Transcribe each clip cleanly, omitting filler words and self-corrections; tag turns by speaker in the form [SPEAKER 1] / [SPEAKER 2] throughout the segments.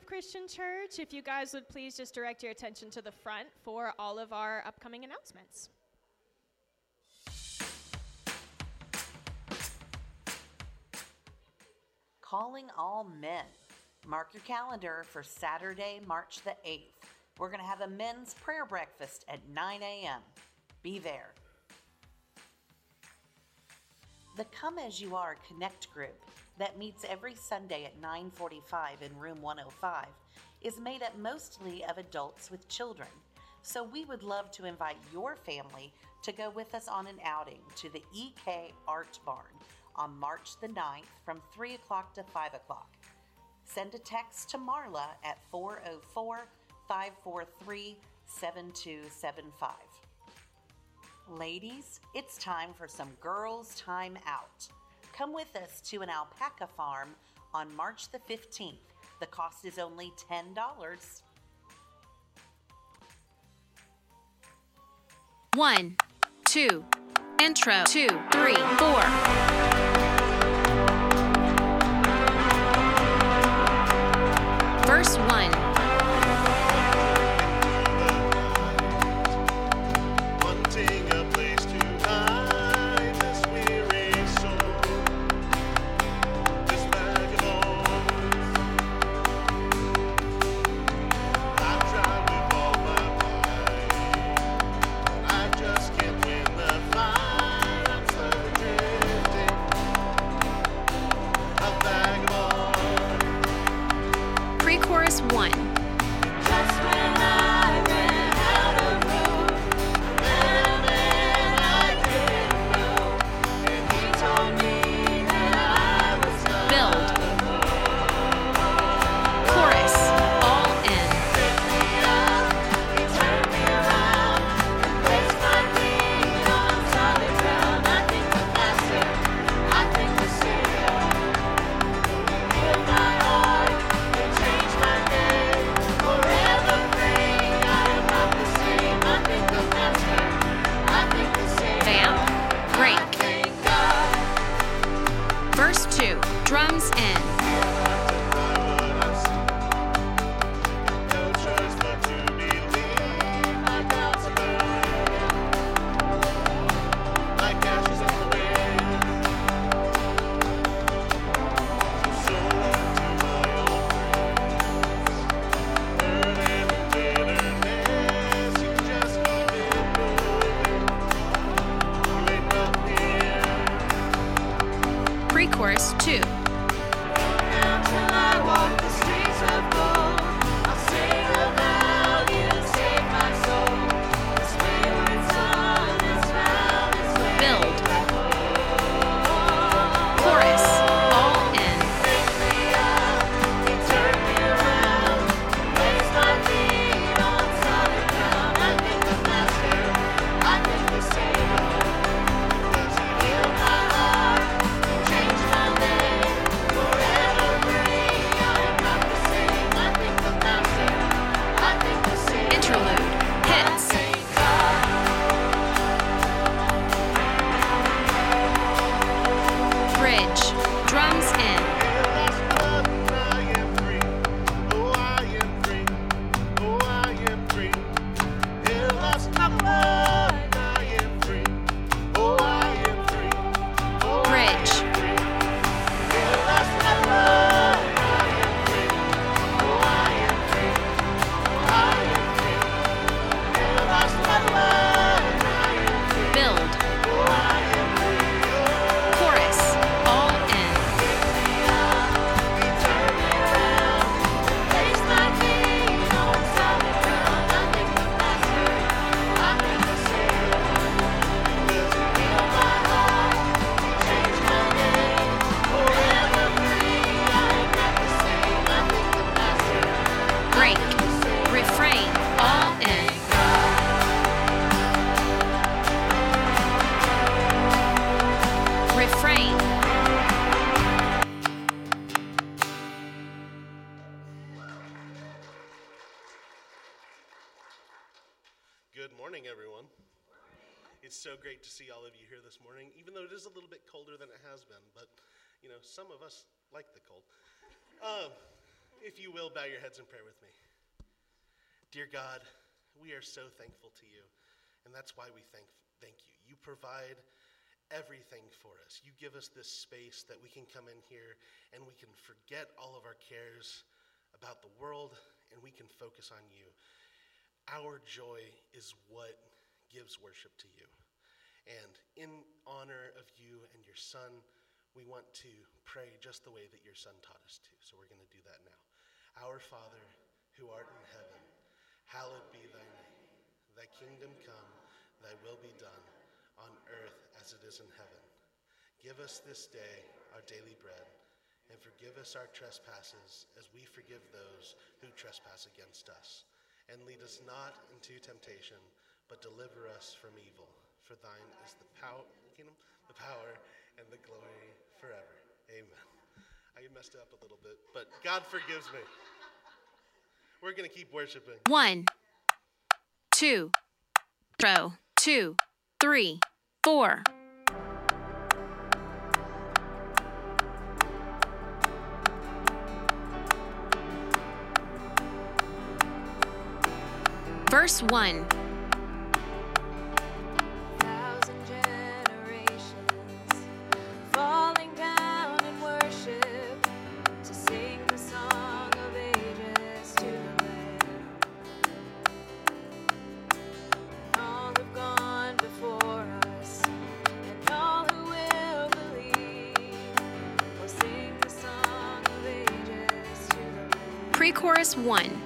[SPEAKER 1] Life Christian Church, if you guys would please just direct your attention to the front for all of our upcoming announcements.
[SPEAKER 2] Calling all men. Mark your calendar for Saturday, March the 8th. We're going to have a men's prayer breakfast at 9 a.m. Be there. The Come As You Are Connect group that meets every Sunday at 9:45 in room 105 is made up mostly of adults with children. So we would love to invite your family to go with us on an outing to the EK Art Barn on March the 9th from 3 o'clock to 5 o'clock. Send a text to Marla at 404-543-7275. Ladies, it's time for some girls' time out. Come with us to an alpaca farm on March the 15th. The cost is only $10.
[SPEAKER 3] 1, 2, intro, 2, 3, 4. Verse 1. Pre-chorus 1. Verse 2, drums in. Pre-chorus 2. Build. Chorus. All in. Interlude. Hits. Bridge. Drums in. Bridge. Build. Chorus. All in. Break. Refrain. All in. Refrain.
[SPEAKER 4] Good morning, everyone. It's so great to see all of you here this morning, even though it is a little bit colder than it has been, but, some of us like the cold. If you will, bow your heads in prayer with me. Dear God, we are so thankful to you, and that's why we thank you. You provide everything for us. You give us this space that we can come in here and we can forget all of our cares about the world and we can focus on you. Our joy is what gives worship to you. And in honor of you and your Son, we want to pray just the way that your Son taught us to. So we're going to do that now. Our Father, who art in heaven, hallowed be thy name. Thy kingdom come, thy will be done, on earth as it is in heaven. Give us this day our daily bread, and forgive us our trespasses as we forgive those who trespass against us. And lead us not into temptation, but deliver us from evil. For thine is the power, the power, and the glory forever. Amen. I messed up a little bit, but God forgives me. We're going to keep worshiping.
[SPEAKER 3] 1, 2, 2, 3, 4. Verse 1. Pre-chorus 1.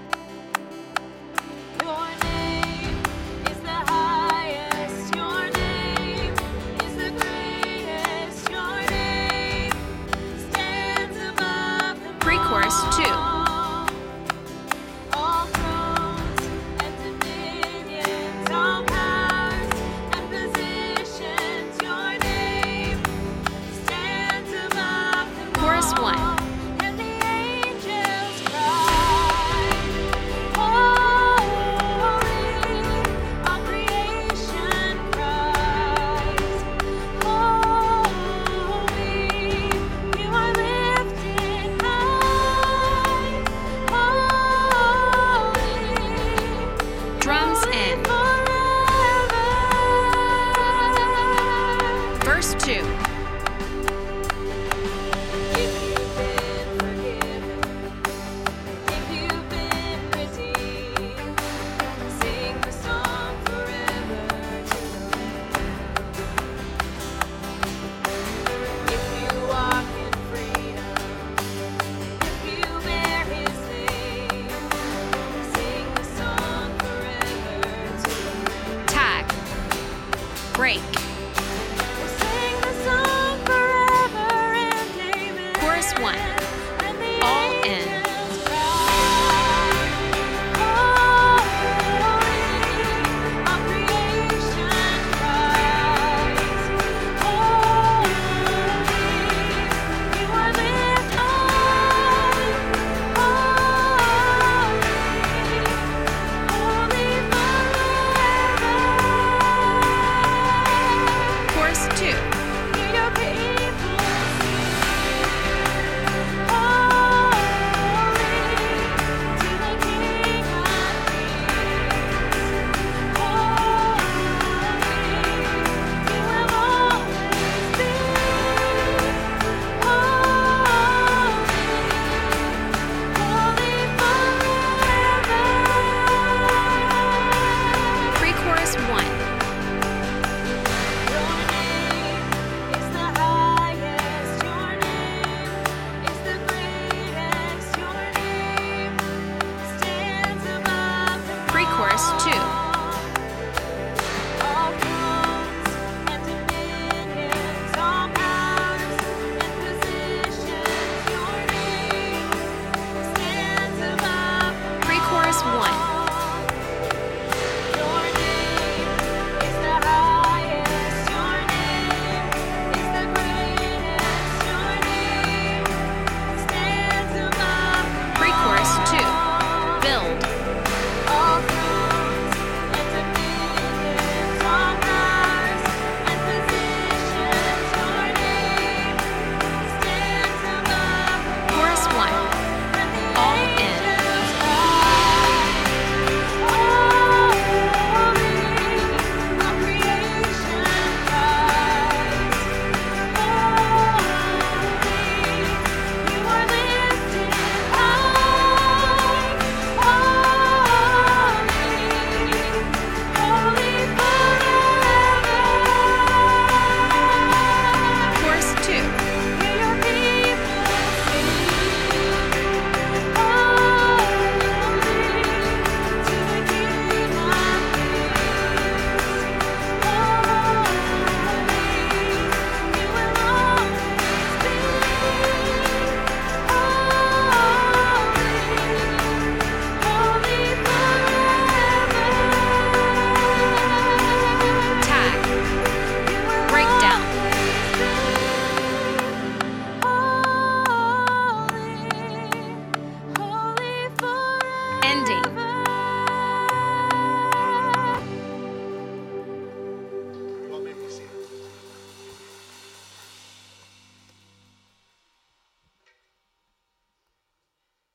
[SPEAKER 3] Pre-chorus 2. Chorus 1. Drums in. Verse 2. Break. Chorus 1. All in.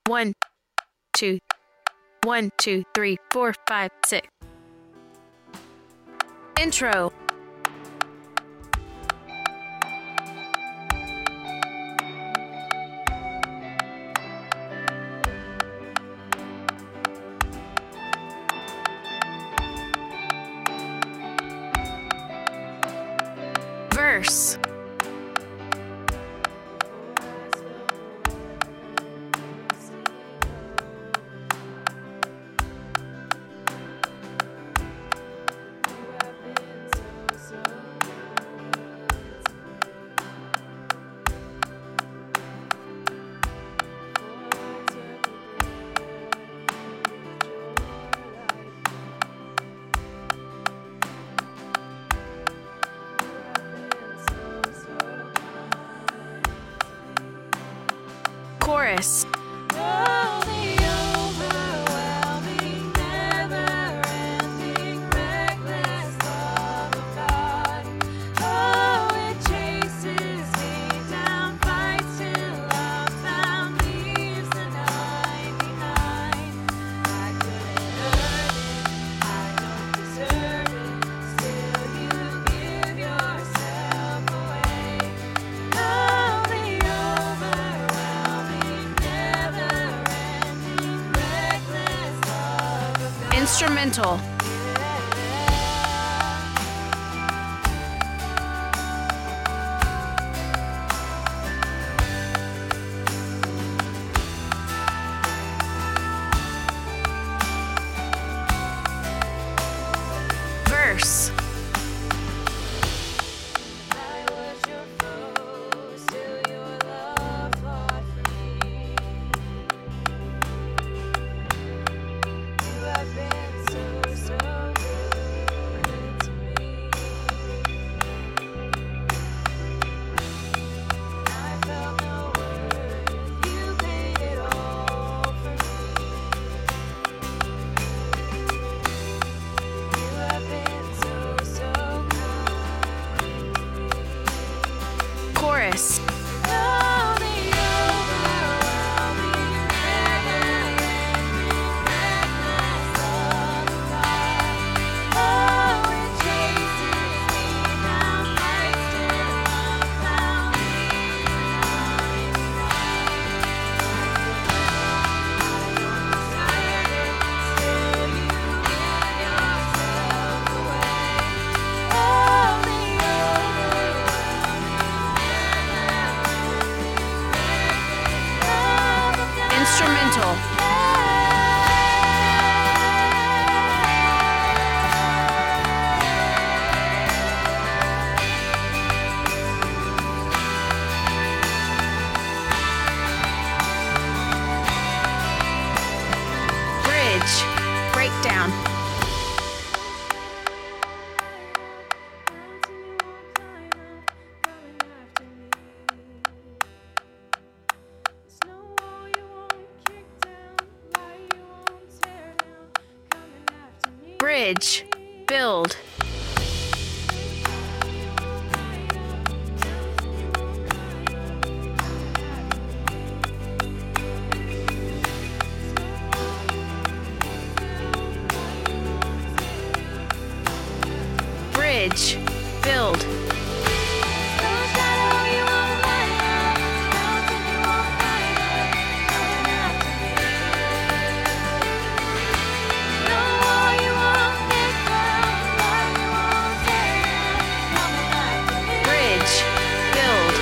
[SPEAKER 3] 1, 2, 1, 2, 3, 4, 5, 6. Intro. Verse. Chorus. Instrumental. Verse. Chorus. Instrumental. Bridge. Breakdown. Bridge. Build. Bridge. Build. Bridge. Build.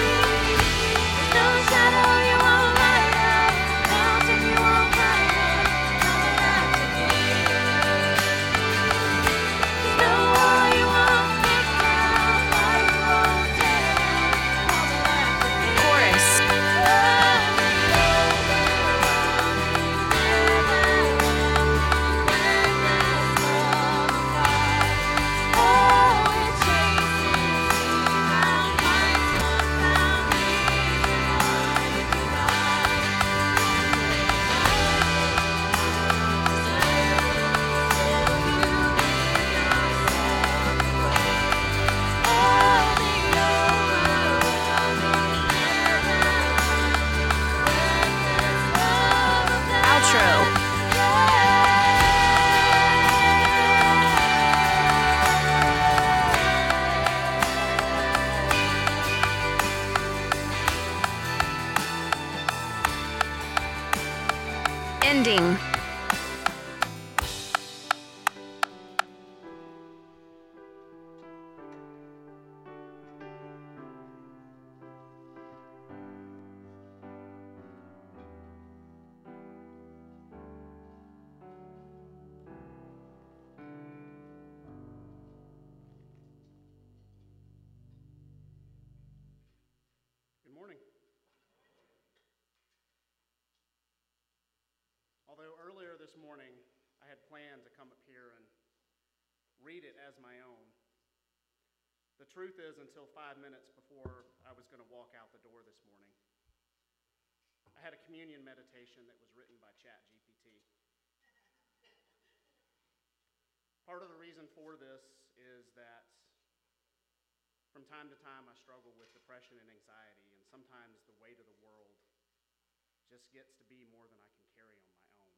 [SPEAKER 5] this morning, I had planned to come up here and read it as my own. The truth is, until 5 minutes before I was going to walk out the door this morning, I had a communion meditation that was written by ChatGPT. Part of the reason for this is that from time to time I struggle with depression and anxiety, and sometimes the weight of the world just gets to be more than I can carry on my own.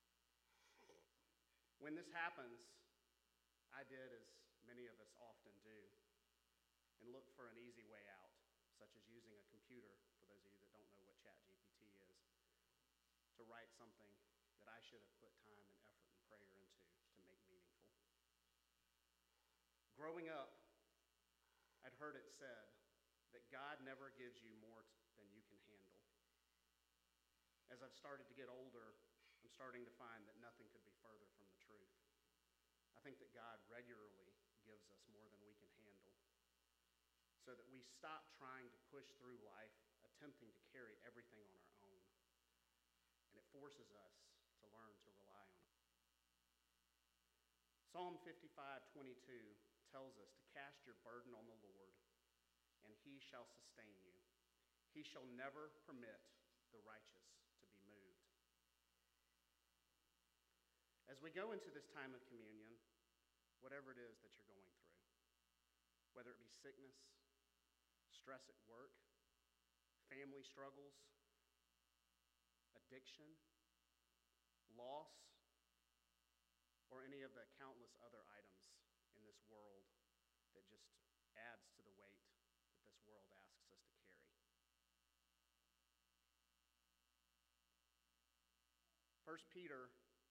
[SPEAKER 5] When this happens, I did as many of us often do, and look for an easy way out, such as using a computer, for those of you that don't know what ChatGPT is, to write something that I should have put time and effort and prayer into to make meaningful. Growing up, I'd heard it said that God never gives you more than you can handle. As I've started to get older, I'm starting to find that nothing could be further from the truth. I think that God regularly gives us more than we can handle, so that we stop trying to push through life, attempting to carry everything on our own. And it forces us to learn to rely on it. Psalm 55:22 tells us to cast your burden on the Lord, and he shall sustain you. He shall never permit the righteous to be moved. As we go into this time of communion, whatever it is that you're going through, whether it be sickness, stress at work, family struggles, addiction, loss, or any of the countless other items in this world that just adds to the weight that this world asks us to carry. 1 Peter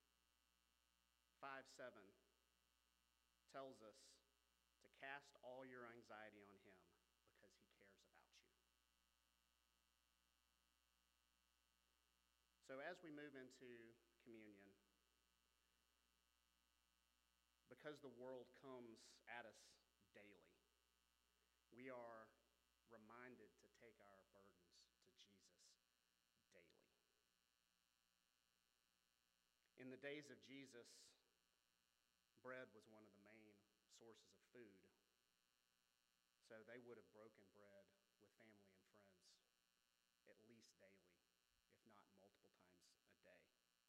[SPEAKER 5] 5:7 tells us to cast all your anxiety on him because he cares about you. So as we move into communion, because the world comes at us daily, we are reminded to take our burdens to Jesus daily. In the days of Jesus, bread was one of the main sources of food. So they would have broken bread with family and friends at least daily, if not multiple times a day.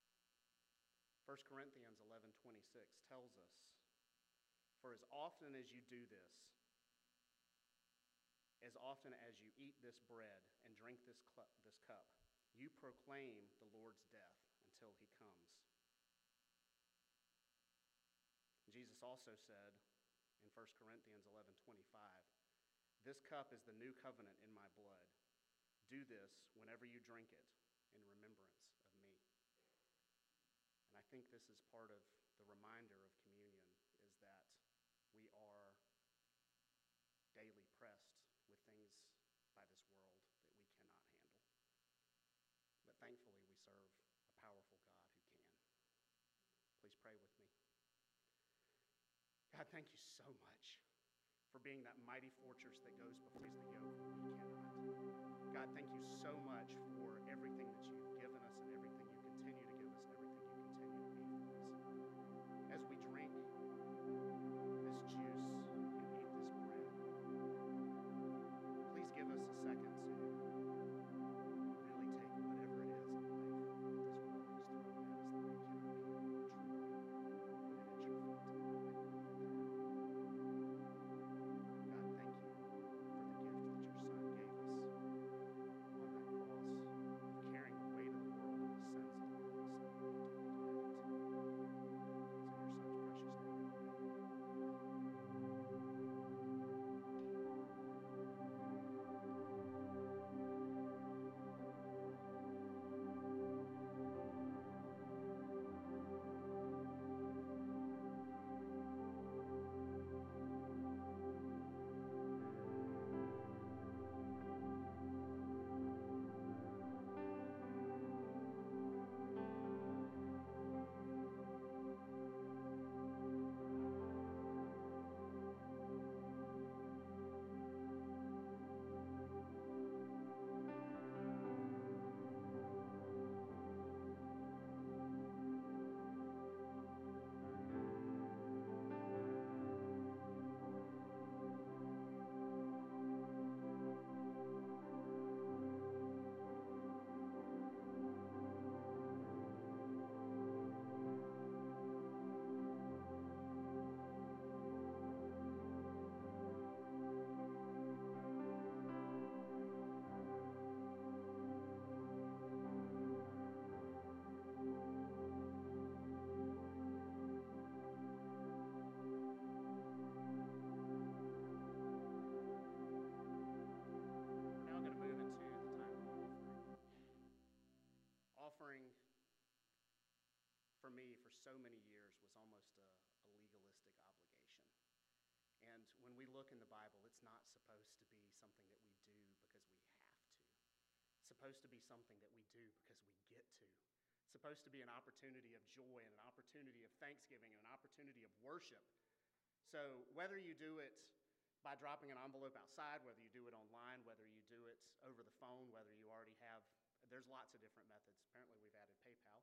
[SPEAKER 5] 1 Corinthians 11:26 tells us, "For as often as you do this, as often as you eat this bread and drink this cup, you proclaim the Lord's death until he comes." Jesus also said in 1 Corinthians 11:25, "This cup is the new covenant in my blood. Do this whenever you drink it in remembrance of me." And I think this is part of the reminder of communion, is that we are daily pressed with things by this world that we cannot handle. But thankfully, we serve a powerful God who can. Please pray with me. God, thank you so much for being that mighty fortress that goes before us the yoke when we cannot. God, thank you so much for everything that you've given us and everything you continue to give us and everything you continue to be for us. As we drink this juice and eat this bread, please give us a second to really take whatever it is in life that this world is throwing at us that we cannot handle, truly put it at your feet and leave it there. God, thank you for the gift that your Son gave us on that cross, of carrying the weight so many years was almost a legalistic obligation. And when we look in the Bible, it's not supposed to be something that we do because we have to. It's supposed to be something that we do because we get to. It's supposed to be an opportunity of joy and an opportunity of thanksgiving and an opportunity of worship. So whether you do it by dropping an envelope outside, whether you do it online, whether you do it over the phone, whether you already have, there's lots of different methods. Apparently we've added PayPal.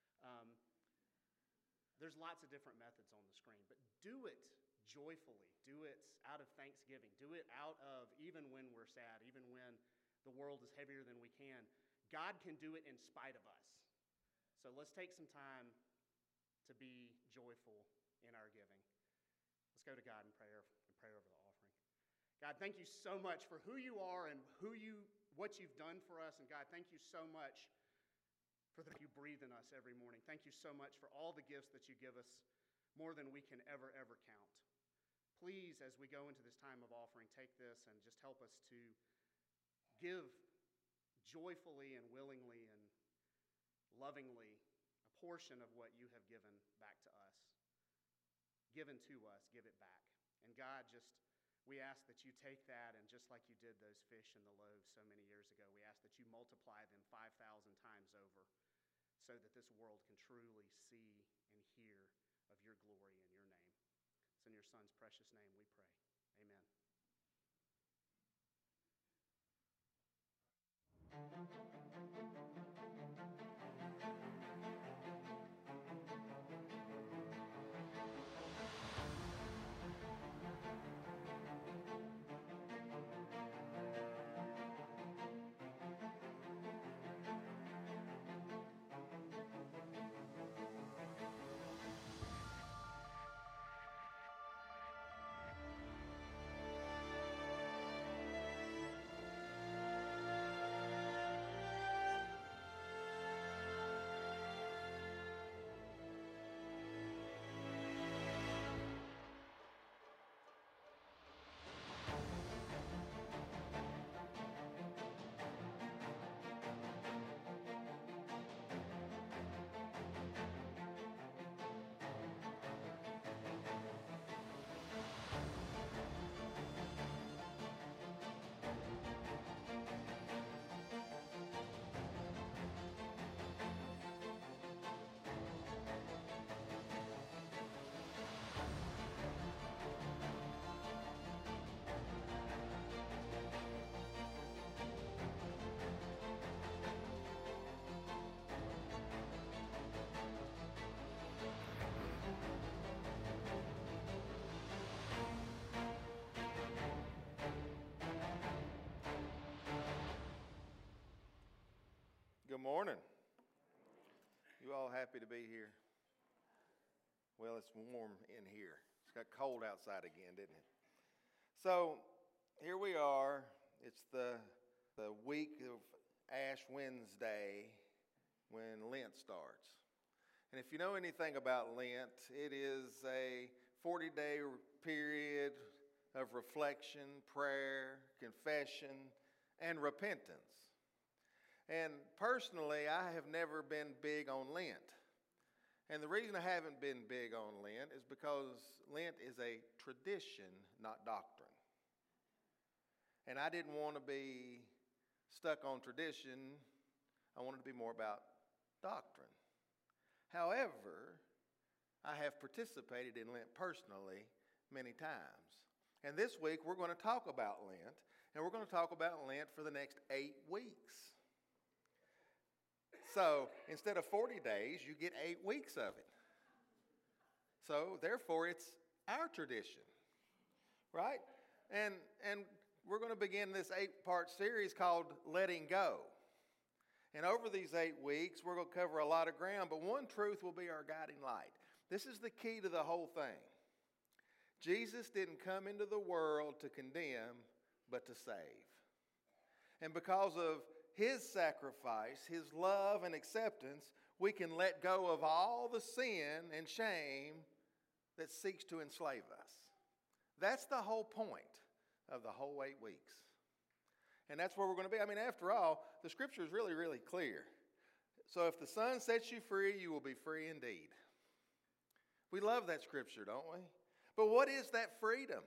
[SPEAKER 5] There's lots of different methods on the screen, but do it joyfully. Do it out of thanksgiving. Do it out of, even when we're sad, even when the world is heavier than we can, God can do it in spite of us. So let's take some time to be joyful in our giving. Let's go to God in prayer and pray over the offering. God, thank you so much for who you are and what you've done for us. And God, thank you so much for that you breathe in us every morning. Thank you so much for all the gifts that you give us, more than we can ever count. Please, as we go into this time of offering, take this and just help us to give joyfully and willingly and lovingly a portion of what you have given back to us. Given to us, give it back. And God, we ask that you take that, and just like you did those fish and the loaves so many years ago, we ask that you multiply them 5,000 times over, so that this world can truly see and hear of your glory and your name. It's in your Son's precious name we pray. Amen.
[SPEAKER 6] Good morning. You all happy to be here? Well, it's warm in here. It's got cold outside again, didn't it? So here we are. It's the week of Ash Wednesday when Lent starts. And if you know anything about Lent, it is a 40-day period of reflection, prayer, confession, and repentance. And personally, I have never been big on Lent. And the reason I haven't been big on Lent is because Lent is a tradition, not doctrine. And I didn't want to be stuck on tradition. I wanted to be more about doctrine. However, I have participated in Lent personally many times. And this week we're going to talk about Lent, and we're going to talk about Lent for the next 8 weeks. So instead of 40 days, you get 8 weeks of it. So therefore, it's our tradition, right? And we're going to begin this 8-part series called Letting Go. And over these 8 weeks, we're going to cover a lot of ground, but one truth will be our guiding light. This is the key to the whole thing. Jesus didn't come into the world to condemn, but to save. And because of his sacrifice, his love and acceptance, we can let go of all the sin and shame that seeks to enslave us. That's the whole point of the whole 8 weeks. And that's where we're going to be. I mean, after all, the scripture is really, really clear. So if the Son sets you free, you will be free indeed. We love that scripture, don't we? But what is that freedom?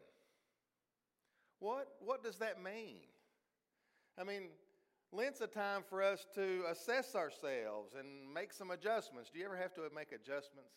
[SPEAKER 6] What does that mean? I mean, Lent's a time for us to assess ourselves and make some adjustments. Do you ever have to make adjustments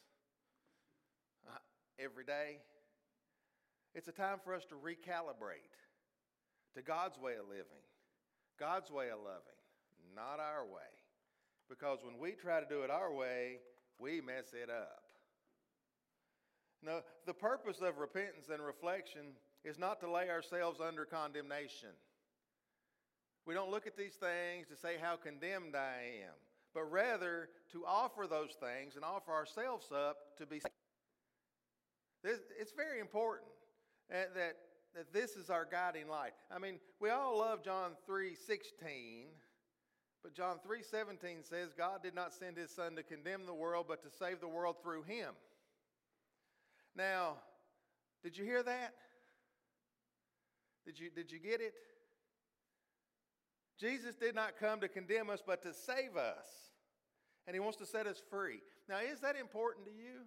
[SPEAKER 6] every day? It's a time for us to recalibrate to God's way of living, God's way of loving, not our way. Because when we try to do it our way, we mess it up. Now, the purpose of repentance and reflection is not to lay ourselves under condemnation. We don't look at these things to say how condemned I am, but rather to offer those things and offer ourselves up to be saved. It's very important that this is our guiding light. I mean, we all love John 3:16, but John 3:17 says God did not send his Son to condemn the world, but to save the world through him. Now, did you hear that? Did you get it? Jesus did not come to condemn us, but to save us. And he wants to set us free. Now, is that important to you?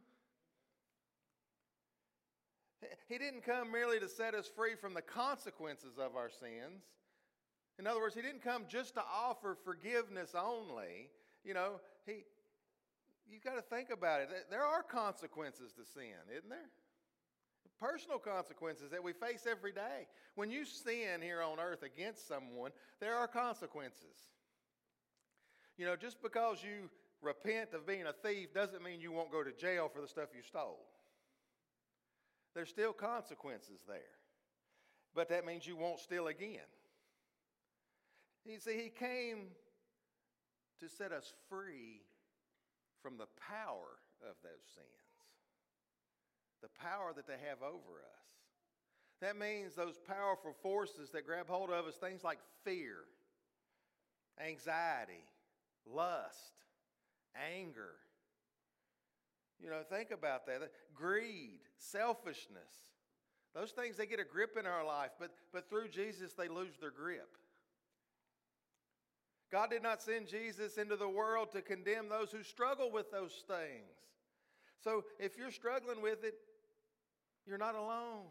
[SPEAKER 6] He didn't come merely to set us free from the consequences of our sins. In other words, he didn't come just to offer forgiveness only. You know, you've got to think about it. There are consequences to sin, isn't there? Personal consequences that we face every day. When you sin here on earth against someone, there are consequences. You know, just because you repent of being a thief doesn't mean you won't go to jail for the stuff you stole. There's still consequences there. But that means you won't steal again. You see, he came to set us free from the power of those sins. The power that they have over us. That means those powerful forces that grab hold of us, things like fear, anxiety, lust, anger. You know, think about that. Greed, selfishness. Those things, they get a grip in our life, but through Jesus, they lose their grip. God did not send Jesus into the world to condemn those who struggle with those things. So if you're struggling with it, you're not alone.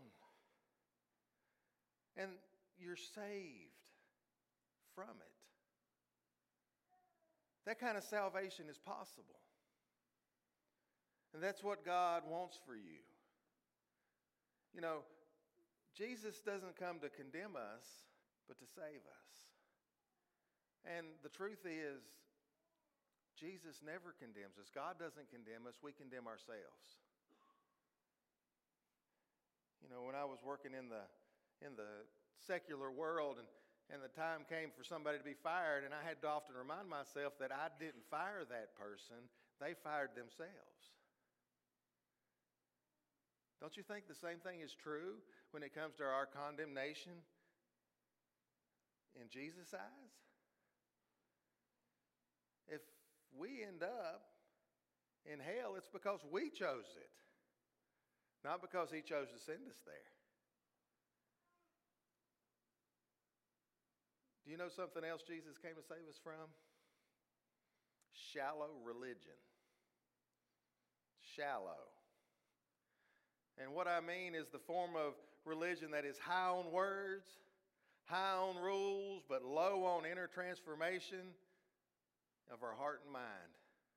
[SPEAKER 6] And you're saved from it. That kind of salvation is possible. And that's what God wants for you. You know, Jesus doesn't come to condemn us, but to save us. And the truth is, Jesus never condemns us. God doesn't condemn us. We condemn ourselves. You know, when I was working in the secular world and the time came for somebody to be fired, and I had to often remind myself that I didn't fire that person. They fired themselves. Don't you think the same thing is true when it comes to our condemnation in Jesus' eyes? If we end up in hell, it's because we chose it, not because he chose to send us there. Do you know something else Jesus came to save us from? Shallow religion. Shallow. And what I mean is the form of religion that is high on words, high on rules, but low on inner transformation of our heart and mind.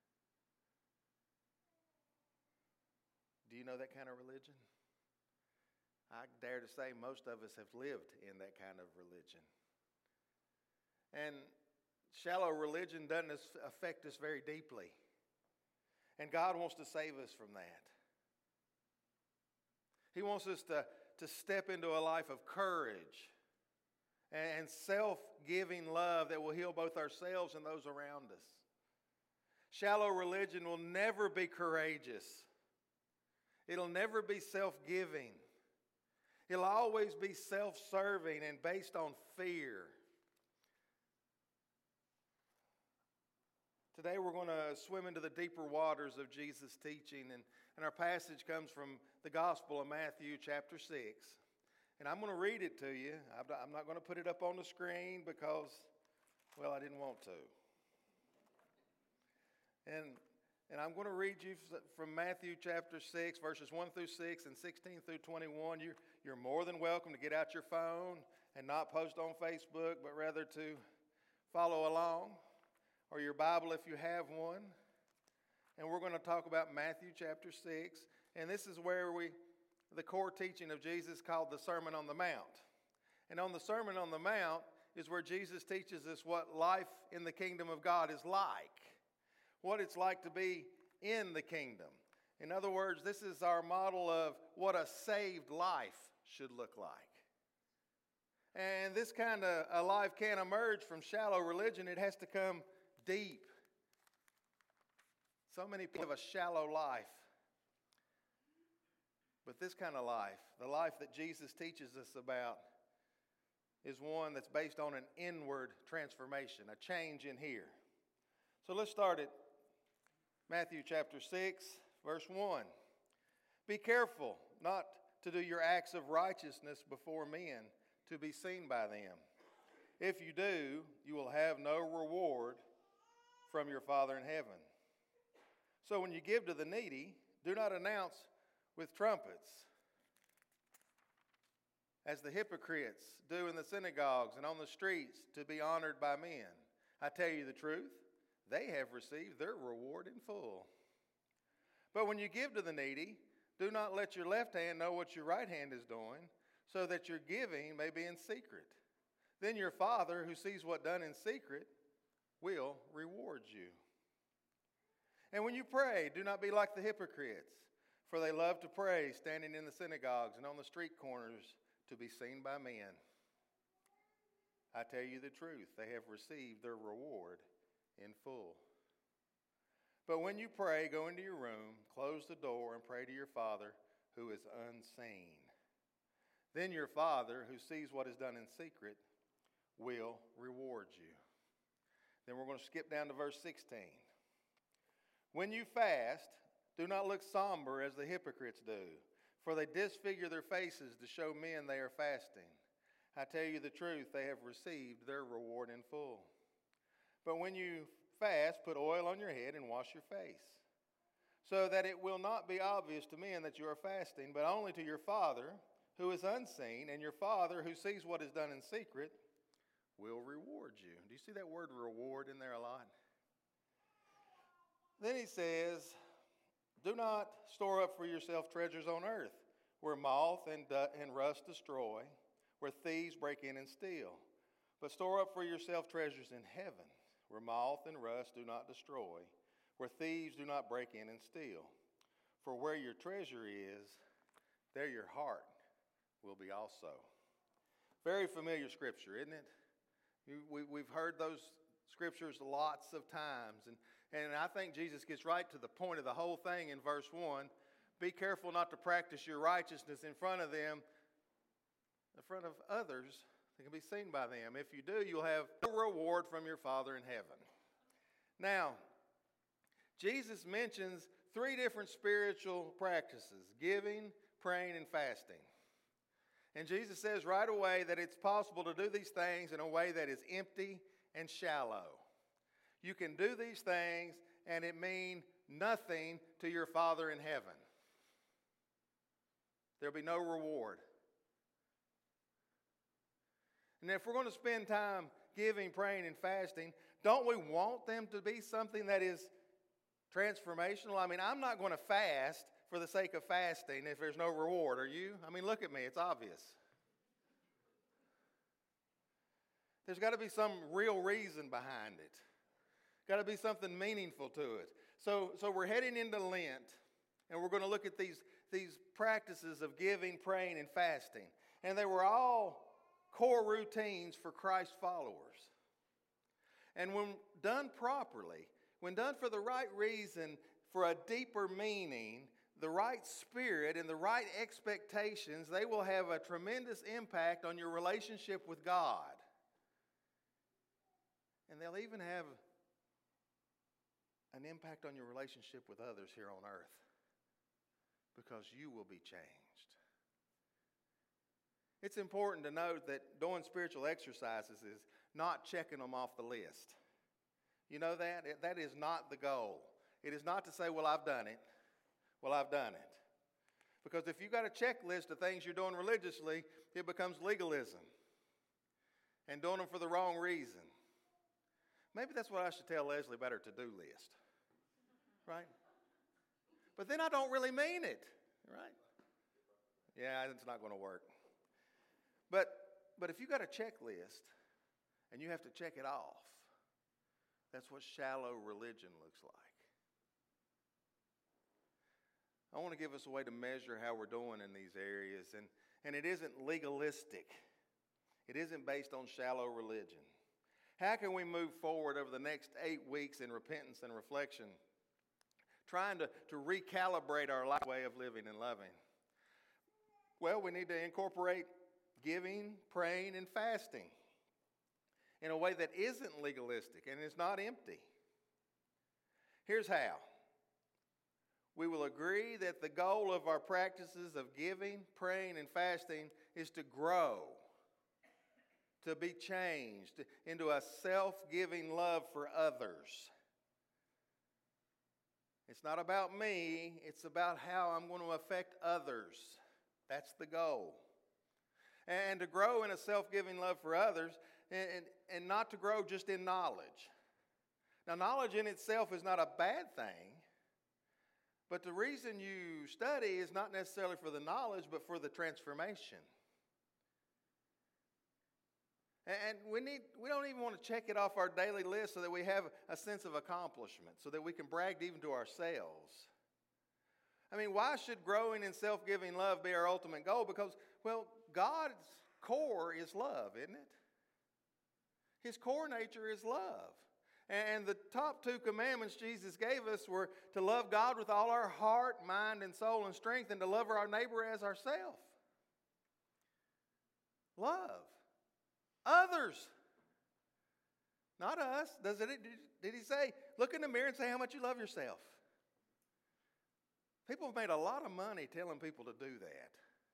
[SPEAKER 6] Do you know that kind of religion? I dare to say most of us have lived in that kind of religion. And shallow religion doesn't affect us very deeply. And God wants to save us from that. He wants us to step into a life of courage and self-giving love that will heal both ourselves and those around us. Shallow religion will never be courageous. It'll never be self-giving. It'll always be self-serving and based on fear. Today we're going to swim into the deeper waters of Jesus' teaching, and our passage comes from the Gospel of Matthew chapter 6. And I'm going to read it to you. I'm not going to put it up on the screen because, well, I didn't want to. And I'm going to read you from Matthew chapter 6, verses 1 through 6 and 16 through 21. You're more than welcome to get out your phone and not post on Facebook, but rather to follow along, or your Bible if you have one. And we're going to talk about Matthew chapter 6. And this is where the core teaching of Jesus called the Sermon on the Mount. And on the Sermon on the Mount is where Jesus teaches us what life in the kingdom of God is like, what it's like to be in the kingdom. In other words, this is our model of what a saved life should look like. And this kind of a life can't emerge from shallow religion. It has to come deep. So many people have a shallow life. But this kind of life, the life that Jesus teaches us about, is one that's based on an inward transformation, a change in here. So let's start at Matthew chapter 6, verse 1. Be careful not to do your acts of righteousness before men to be seen by them. If you do, you will have no reward from your Father in heaven. So when you give to the needy, do not announce with trumpets, as the hypocrites do in the synagogues and on the streets to be honored by men. I tell you the truth, they have received their reward in full. But when you give to the needy, do not let your left hand know what your right hand is doing, so that your giving may be in secret. Then your Father, who sees what's done in secret, will reward you. And when you pray, do not be like the hypocrites, for they love to pray standing in the synagogues and on the street corners to be seen by men. I tell you the truth, they have received their reward in full. But when you pray, go into your room, close the door, and pray to your Father who is unseen. Then your Father, who sees what is done in secret, will reward you. Then we're going to skip down to verse 16. When you fast, do not look somber as the hypocrites do, for they disfigure their faces to show men they are fasting. I tell you the truth, they have received their reward in full. But when you fast, put oil on your head and wash your face, so that it will not be obvious to men that you are fasting, but only to your Father who is unseen, and your Father who sees what is done in secret will reward you. Do you see that word reward in there a lot? Then he says, do not store up for yourself treasures on earth, where moth and rust destroy, where thieves break in and steal. But store up for yourself treasures in heaven, where moth and rust do not destroy, where thieves do not break in and steal. For where your treasure is, there your heart will be also. Very familiar scripture, isn't it? We've heard those scriptures lots of times. And I think Jesus gets right to the point of the whole thing in verse 1. Be careful not to practice your righteousness in front of them, in front of others that can be seen by them. If you do, you'll have no reward from your Father in heaven. Now, Jesus mentions 3 different spiritual practices: giving, praying, and fasting. And Jesus says right away that it's possible to do these things in a way that is empty and shallow. You can do these things and it mean nothing to your Father in heaven. There'll be no reward. And if we're going to spend time giving, praying, and fasting, don't we want them to be something that is transformational? I mean, I'm not going to fast for the sake of fasting if there's no reward, are you? I mean, look at me, it's obvious. There's got to be some real reason behind it. Got to be something meaningful to it. So we're heading into Lent, and we're going to look at these practices of giving, praying, and fasting. And they were all core routines for Christ's followers. And when done properly, when done for the right reason, for a deeper meaning, the right spirit and the right expectations, they will have a tremendous impact on your relationship with God. And they'll even have an impact on your relationship with others here on earth, because you will be changed. It's important to note that doing spiritual exercises is not checking them off the list. You know that? That is not the goal. It is not to say, well, I've done it. Well, I've done it. Because if you've got a checklist of things you're doing religiously, it becomes legalism. And doing them for the wrong reason. Maybe that's what I should tell Leslie about her to-do list. Right? But then I don't really mean it. Right? Yeah, it's not going to work. But if you've got a checklist and you have to check it off, that's what shallow religion looks like. I want to give us a way to measure how we're doing in these areas. And it isn't legalistic. It isn't based on shallow religion. How can we move forward over the next 8 weeks in repentance and reflection, trying to recalibrate our way of living and loving? Well, we need to incorporate giving, praying, and fasting in a way that isn't legalistic and is not empty. Here's how. We will agree that the goal of our practices of giving, praying, and fasting is to grow, to be changed into a self-giving love for others. It's not about me, it's about how I'm going to affect others. That's the goal. And to grow in a self-giving love for others, and not to grow just in knowledge. Now, knowledge in itself is not a bad thing, but the reason you study is not necessarily for the knowledge, but for the transformation. And we don't even want to check it off our daily list so that we have a sense of accomplishment, so that we can brag even to ourselves. I mean, why should growing in self-giving love be our ultimate goal? Because, well, God's core is love, isn't it? His core nature is love. And the top 2 commandments Jesus gave us were to love God with all our heart, mind, and soul and strength, and to love our neighbor as ourselves. Love. Others. Not us. Did he say, look in the mirror and say how much you love yourself? People have made a lot of money telling people to do that.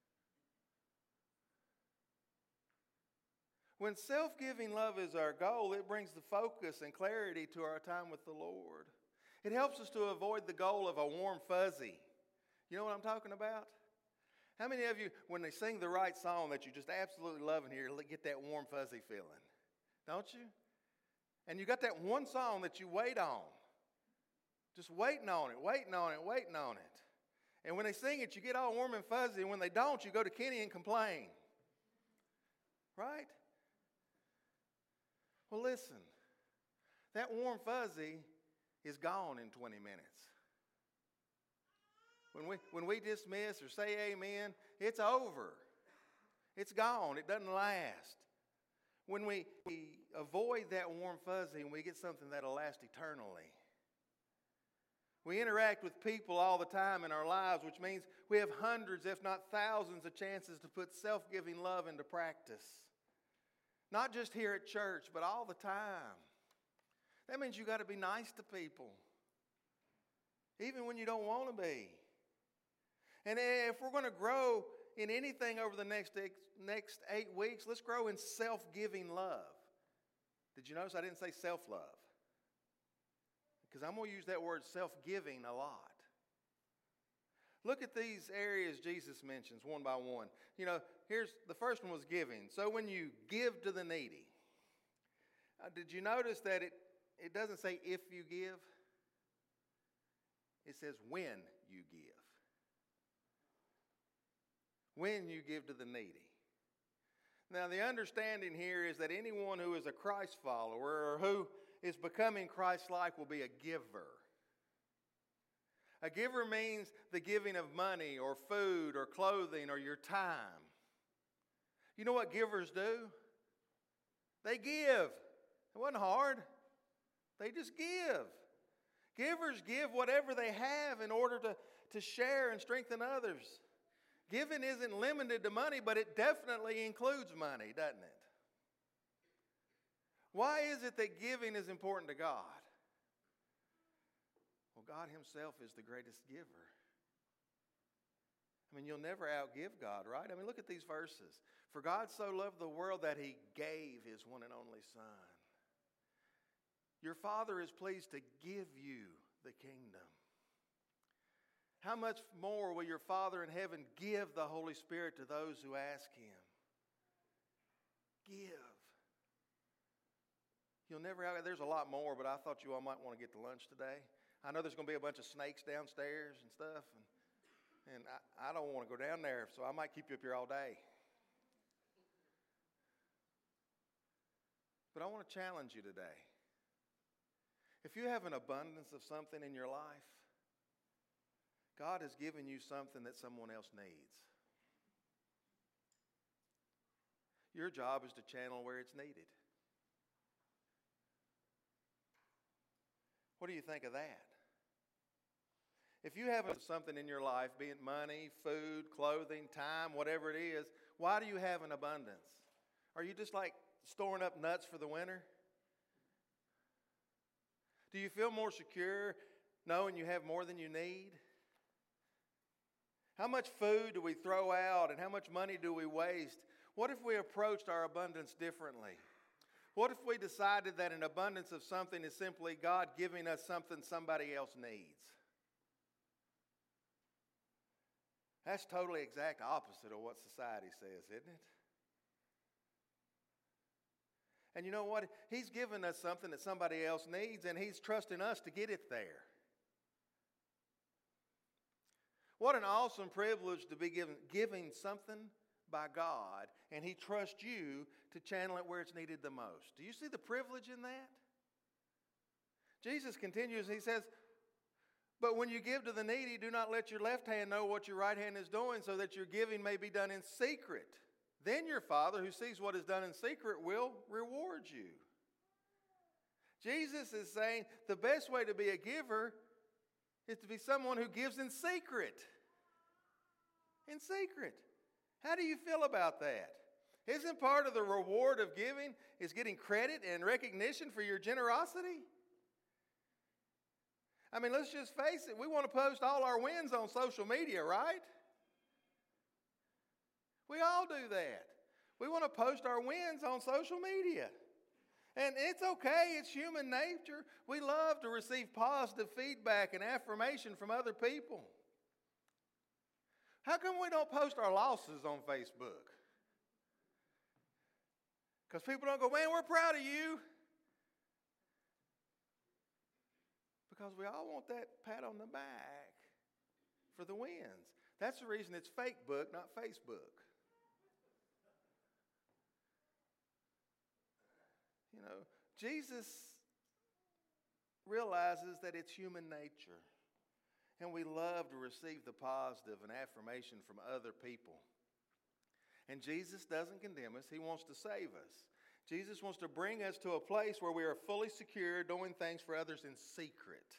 [SPEAKER 6] When self-giving love is our goal, it brings the focus and clarity to our time with the Lord. It helps us to avoid the goal of a warm fuzzy. You know what I'm talking about? How many of you, when they sing the right song that you just absolutely love in here, get that warm fuzzy feeling? Don't you? And you got that one song that you wait on. Just waiting on it, waiting on it, waiting on it. And when they sing it, you get all warm and fuzzy. And when they don't, you go to Kenny and complain. Right? Well, listen. That warm fuzzy is gone in 20 minutes. When we dismiss or say amen, it's over. It's gone. It doesn't last. When we avoid that warm fuzzy and we get something that'll last eternally. We interact with people all the time in our lives, which means we have hundreds, if not thousands, of chances to put self-giving love into practice. Not just here at church, but all the time. That means you got to be nice to people, even when you don't want to be. And if we're going to grow in anything over the next 8 weeks, let's grow in self-giving love. Did you notice I didn't say self-love? Because I'm going to use that word self-giving a lot. Look at these areas Jesus mentions one by one. You know, here's the first one was giving. So when you give to the needy, did you notice that it doesn't say if you give? It says when you give. When you give to the needy. Now the understanding here is that anyone who is a Christ follower or who is becoming Christ-like will be a giver. A giver means the giving of money or food or clothing or your time. You know what givers do? They give. It wasn't hard. They just give. Givers give whatever they have in order to share and strengthen others. Giving isn't limited to money, but it definitely includes money, doesn't it? Why is it that giving is important to God? Well, God himself is the greatest giver. I mean, you'll never outgive God, right? I mean, look at these verses. For God so loved the world that he gave his one and only Son. Your Father is pleased to give you the kingdom. How much more will your Father in heaven give the Holy Spirit to those who ask Him? Give. You'll never have, there's a lot more, but I thought you all might want to get to lunch today. I know there's going to be a bunch of snakes downstairs and stuff, and I don't want to go down there, so I might keep you up here all day. But I want to challenge you today. If you have an abundance of something in your life, God has given you something that someone else needs. Your job is to channel where it's needed. What do you think of that? If you have something in your life, be it money, food, clothing, time, whatever it is, why do you have an abundance? Are you just like storing up nuts for the winter? Do you feel more secure knowing you have more than you need? How much food do we throw out and how much money do we waste? What if we approached our abundance differently? What if we decided that an abundance of something is simply God giving us something somebody else needs? That's totally exact opposite of what society says, isn't it? And you know what? He's given us something that somebody else needs, and He's trusting us to get it there. What an awesome privilege to be giving something by God, and He trusts you to channel it where it's needed the most. Do you see the privilege in that? Jesus continues, He says, "But when you give to the needy, do not let your left hand know what your right hand is doing, so that your giving may be done in secret. Then your Father, who sees what is done in secret, will reward you." Jesus is saying the best way to be a giver is to be someone who gives in secret. In secret. How do you feel about that? Isn't part of the reward of giving is getting credit and recognition for your generosity? I mean, let's just face it. We want to post all our wins on social media, right? We all do that. We want to post our wins on social media. And it's okay. It's human nature. We love to receive positive feedback and affirmation from other people. How come we don't post our losses on Facebook? Because people don't go, "Man, we're proud of you." Because we all want that pat on the back for the wins. That's the reason it's fake book, not Facebook. You know, Jesus realizes that it's human nature. And we love to receive the positive and affirmation from other people. And Jesus doesn't condemn us. He wants to save us. Jesus wants to bring us to a place where we are fully secure doing things for others in secret.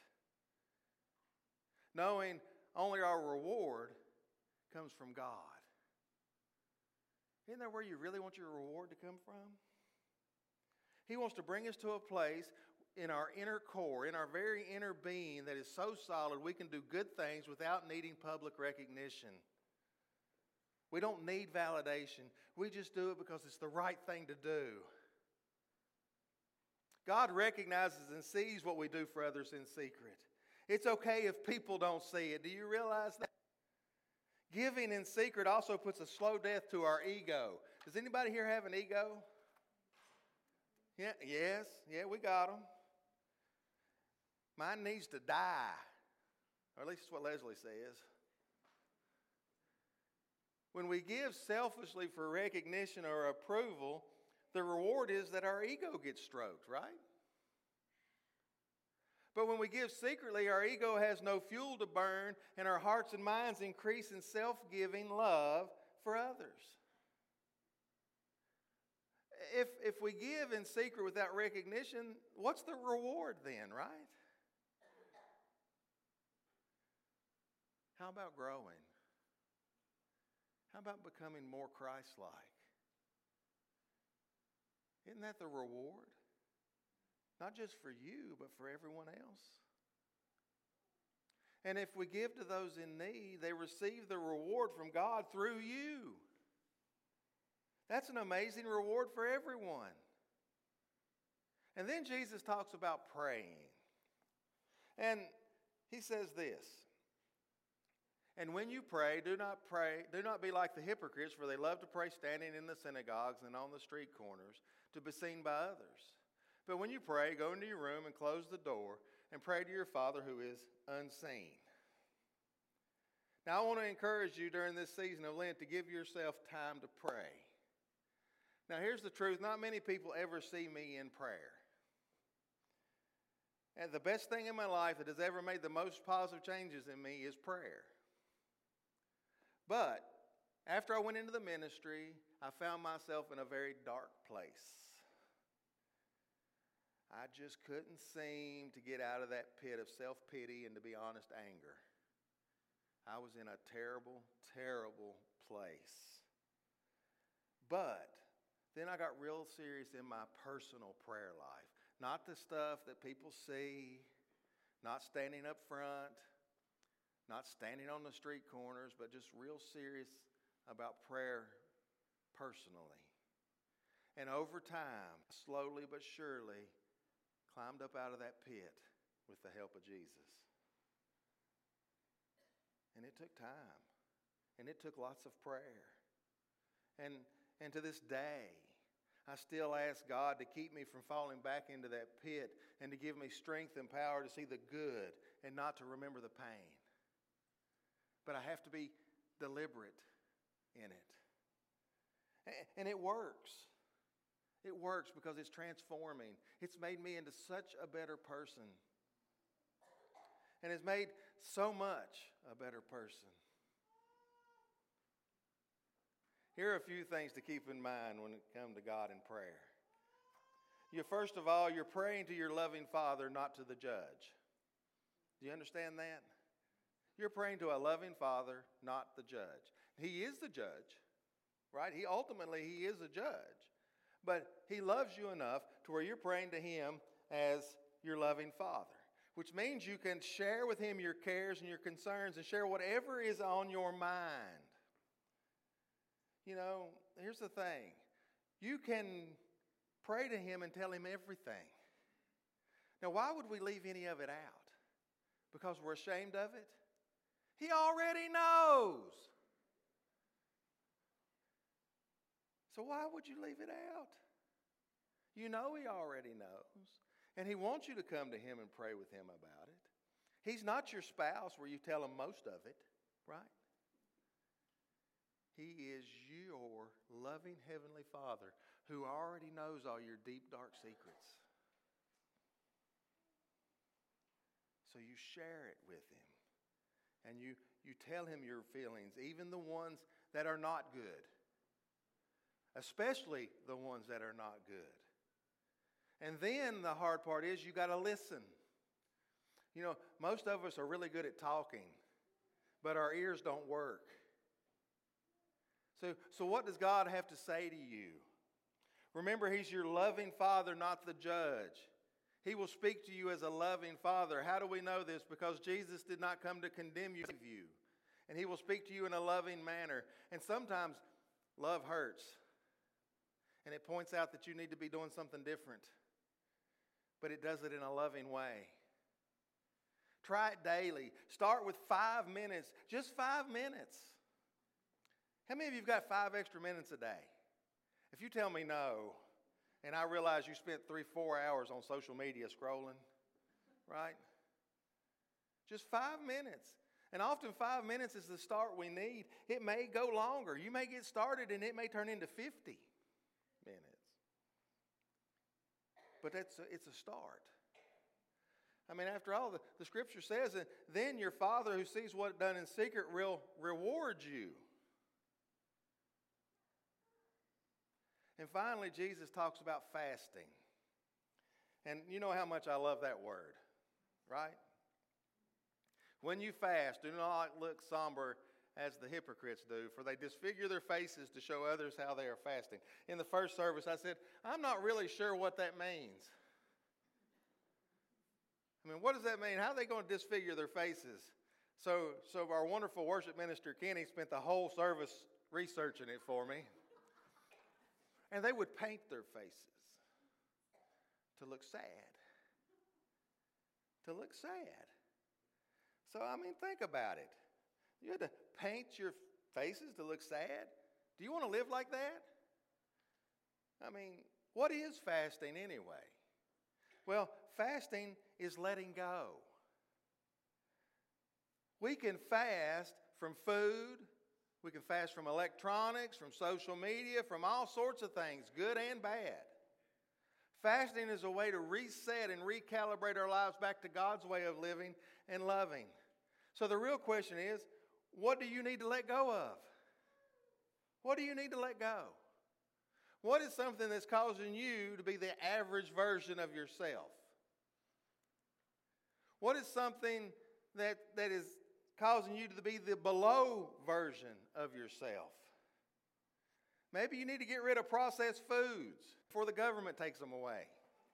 [SPEAKER 6] Knowing only our reward comes from God. Isn't that where you really want your reward to come from? He wants to bring us to a place in our inner core, in our very inner being that is so solid we can do good things without needing public recognition. We don't need validation. We just do it because it's the right thing to do. God recognizes and sees what we do for others in secret. It's okay if people don't see it. Do you realize that? Giving in secret also puts a slow death to our ego. Does anybody here have an ego? Yeah, yes, yeah, we got them. Mine needs to die, or at least it's what Leslie says. When we give selfishly for recognition or approval, the reward is that our ego gets stroked, right? But when we give secretly, our ego has no fuel to burn, and our hearts and minds increase in self-giving love for others. If we give in secret without recognition, what's the reward then, right? How about growing? How about becoming more Christ-like? Isn't that the reward? Not just for you, but for everyone else. And if we give to those in need, they receive the reward from God through you. That's an amazing reward for everyone. And then Jesus talks about praying. And He says this, "And when you pray, do not be like the hypocrites, for they love to pray standing in the synagogues and on the street corners to be seen by others. But when you pray, go into your room and close the door and pray to your Father who is unseen." Now, I want to encourage you during this season of Lent to give yourself time to pray. Now, here's the truth. Not many people ever see me in prayer. And the best thing in my life that has ever made the most positive changes in me is prayer. But after I went into the ministry, I found myself in a very dark place. I just couldn't seem to get out of that pit of self-pity and, to be honest, anger. I was in a terrible, terrible place. But then I got real serious in my personal prayer life. Not the stuff that people see, not standing up front, not standing on the street corners, but just real serious about prayer personally. And over time, slowly but surely, climbed up out of that pit with the help of Jesus. And it took time. And it took lots of prayer. And to this day, I still ask God to keep me from falling back into that pit and to give me strength and power to see the good and not to remember the pain. But I have to be deliberate in it. And it works. It works because it's transforming. It's made me into such a better person. And it's made so much a better person. Here are a few things to keep in mind when it comes to God in prayer. First of all, you're praying to your loving Father, not to the judge. Do you understand that? You're praying to a loving Father, not the judge. He is the judge, right? He is a judge. But He loves you enough to where you're praying to Him as your loving Father, which means you can share with Him your cares and your concerns and share whatever is on your mind. You know, here's the thing. You can pray to Him and tell Him everything. Now, why would we leave any of it out? Because we're ashamed of it? He already knows. So why would you leave it out? You know He already knows. And He wants you to come to Him and pray with Him about it. He's not your spouse where you tell Him most of it, right? He is your loving Heavenly Father who already knows all your deep, dark secrets. So you share it with Him. And you tell Him your feelings, even the ones that are not good. Especially the ones that are not good. And then the hard part is you got to listen. You know, most of us are really good at talking, but our ears don't work. So what does God have to say to you? Remember, He's your loving Father, not the judge. He will speak to you as a loving Father. How do we know this? Because Jesus did not come to condemn you. And He will speak to you in a loving manner. And sometimes love hurts. And it points out that you need to be doing something different. But it does it in a loving way. Try it daily. Start with 5 minutes. Just 5 minutes. How many of you have got 5 extra minutes a day? If you tell me no, and I realize you spent 3-4 hours on social media scrolling, right? Just 5 minutes. And often 5 minutes is the start we need. It may go longer. You may get started and it may turn into 50 minutes. But it's a start. I mean, after all, the Scripture says that then your Father who sees what's done in secret will reward you. And finally, Jesus talks about fasting. And you know how much I love that word, right? When you fast, do not look somber as the hypocrites do, for they disfigure their faces to show others how they are fasting. In the first service, I said, I'm not really sure what that means. I mean, what does that mean? How are they going to disfigure their faces? So our wonderful worship minister, Kenny, spent the whole service researching it for me. And they would paint their faces to look sad. To look sad. So, think about it. You had to paint your faces to look sad? Do you want to live like that? What is fasting anyway? Well, fasting is letting go. We can fast from food. We can fast from electronics, from social media, from all sorts of things, good and bad. Fasting is a way to reset and recalibrate our lives back to God's way of living and loving. So the real question is, what do you need to let go of? What do you need to let go? What is something that's causing you to be the average version of yourself? What is something that is causing you to be the below version of yourself? Maybe you need to get rid of processed foods before the government takes them away.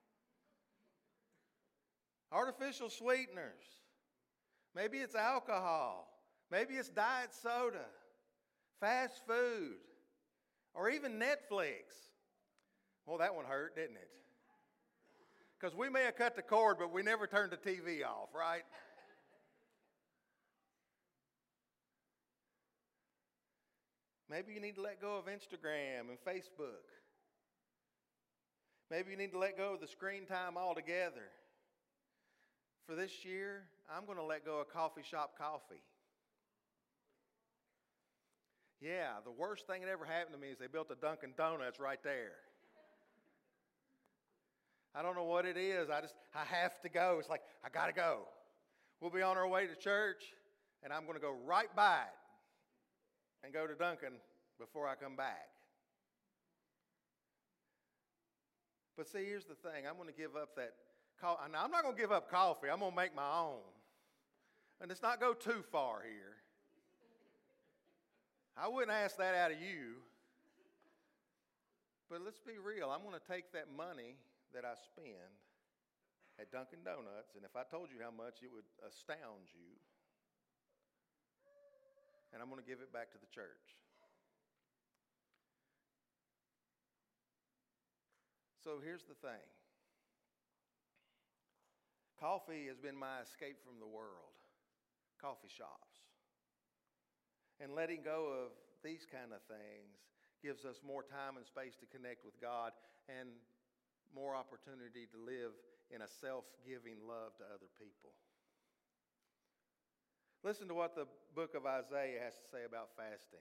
[SPEAKER 6] Artificial sweeteners. Maybe it's alcohol. Maybe it's diet soda, fast food, or even Netflix. Well, that one hurt, didn't it? Because we may have cut the cord, but we never turned the TV off, right? Maybe you need to let go of Instagram and Facebook. Maybe you need to let go of the screen time altogether. For this year, I'm going to let go of coffee shop coffee. Yeah, the worst thing that ever happened to me is they built a Dunkin' Donuts right there. I don't know what it is. I have to go. It's like, I got to go. We'll be on our way to church, and I'm going to go right by it and go to Dunkin' before I come back. But see, here's the thing. I'm going to give up that coffee. Now, I'm not going to give up coffee. I'm going to make my own. And let's not go too far here. I wouldn't ask that out of you. But let's be real. I'm going to take that money that I spend at Dunkin' Donuts, and if I told you how much, it would astound you. And I'm going to give it back to the church. So here's the thing. Coffee has been my escape from the world. Coffee shops. And letting go of these kind of things gives us more time and space to connect with God and more opportunity to live in a self-giving love to other people. Listen to what the book of Isaiah has to say about fasting.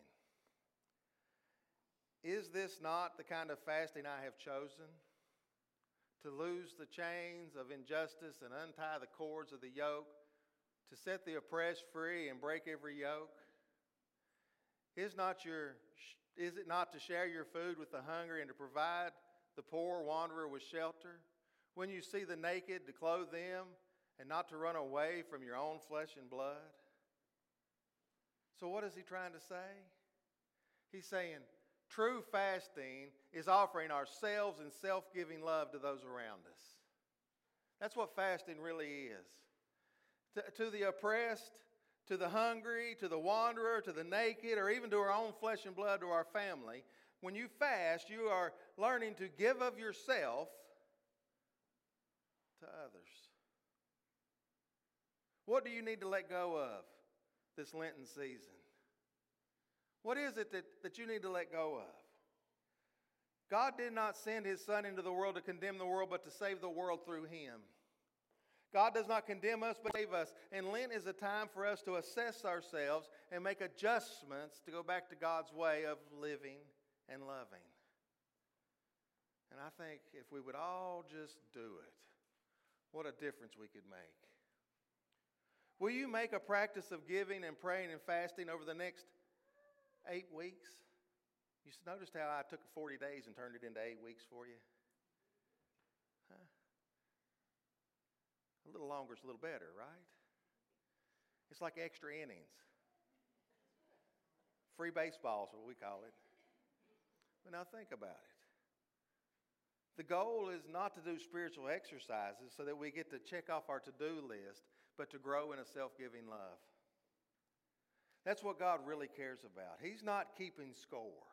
[SPEAKER 6] Is this not the kind of fasting I have chosen? To loose the chains of injustice and untie the cords of the yoke, to set the oppressed free and break every yoke? Is it not to share your food with the hungry and to provide the poor wanderer with shelter? When you see the naked, to clothe them and not to run away from your own flesh and blood? So what is he trying to say? He's saying true fasting is offering ourselves in self-giving love to those around us. That's what fasting really is. To the oppressed, to the hungry, to the wanderer, to the naked, or even to our own flesh and blood, to our family. When you fast, you are learning to give of yourself to others. What do you need to let go of this Lenten season? What is it that you need to let go of? God did not send His Son into the world to condemn the world, but to save the world through Him. God does not condemn us, but save us. And Lent is a time for us to assess ourselves and make adjustments to go back to God's way of living and loving. And I think if we would all just do it, what a difference we could make. Will you make a practice of giving and praying and fasting over the next 8 weeks? You noticed how I took 40 days and turned it into 8 weeks for you? Huh? A little longer is a little better, right? It's like extra innings. Free baseball is what we call it. But now think about it. The goal is not to do spiritual exercises so that we get to check off our to-do list, but to grow in a self-giving love. That's what God really cares about. He's not keeping score.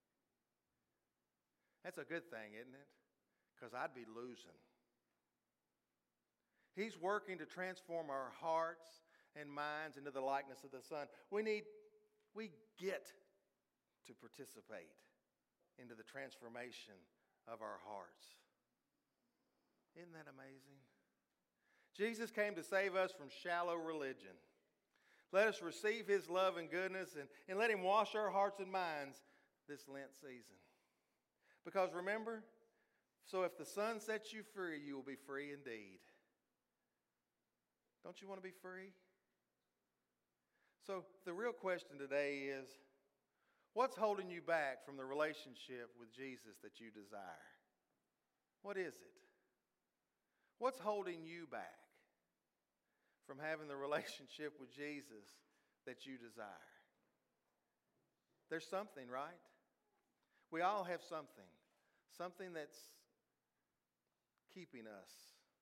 [SPEAKER 6] That's a good thing, isn't it? Because I'd be losing. He's working to transform our hearts and minds into the likeness of the Son. We get to participate into the transformation of our hearts. Isn't that amazing? Jesus came to save us from shallow religion. Let us receive his love and goodness and let him wash our hearts and minds this Lent season. Because remember, so if the Son sets you free, you will be free indeed. Don't you want to be free? So the real question today is, what's holding you back from the relationship with Jesus that you desire? What is it? What's holding you back from having the relationship with Jesus that you desire? There's something, right? We all have something that's keeping us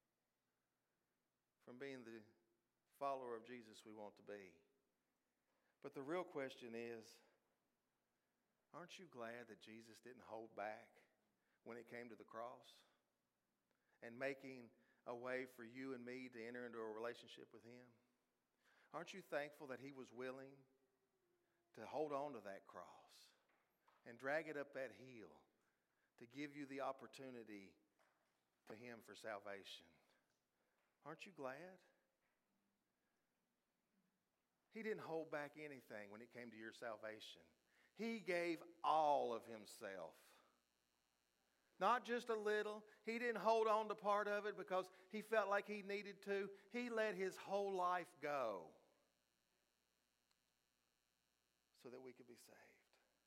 [SPEAKER 6] from being the follower of Jesus we want to be. But the real question is, aren't you glad that Jesus didn't hold back when it came to the cross and making a way for you and me to enter into a relationship with him? Aren't you thankful that he was willing to hold on to that cross and drag it up that hill to give you the opportunity to him for salvation? Aren't you glad? He didn't hold back anything when it came to your salvation. He gave all of himself. Not just a little. He didn't hold on to part of it because he felt like he needed to. He let his whole life go so that we could be saved.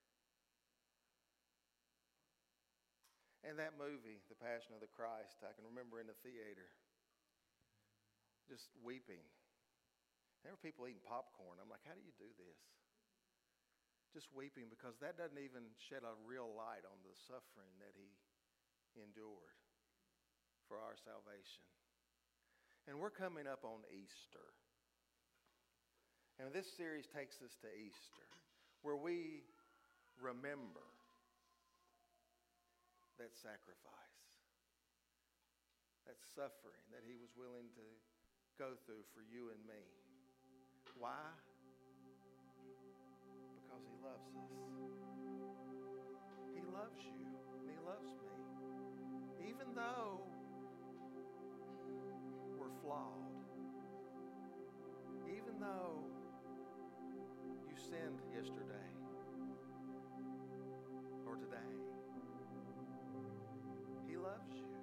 [SPEAKER 6] And that movie, The Passion of the Christ, I can remember in the theater just weeping. There were people eating popcorn. I'm like, how do you do this? Just weeping, because that doesn't even shed a real light on the suffering that he endured for our salvation. And we're coming up on Easter. And this series takes us to Easter, where we remember that sacrifice, that suffering that he was willing to go through for you and me. Why? Because he loves us. He loves you, and he loves me. Even though we're flawed, even though you sinned yesterday or today, he loves you.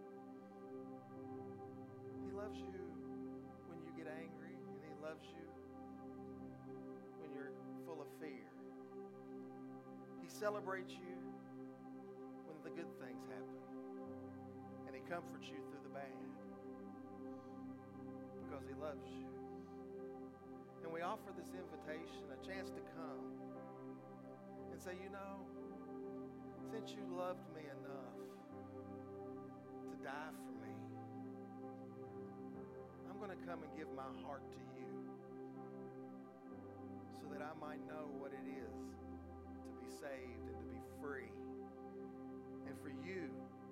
[SPEAKER 6] He loves you when you get angry, and he loves you when you're full of fear. He celebrates you when the good things happen, and he comforts you through the bad because he loves you. And we offer this invitation, a chance to come and say, you know, since you loved me enough to die for me, I'm going to come and give my heart to you so that I might know what it is to be saved and to be free. And for you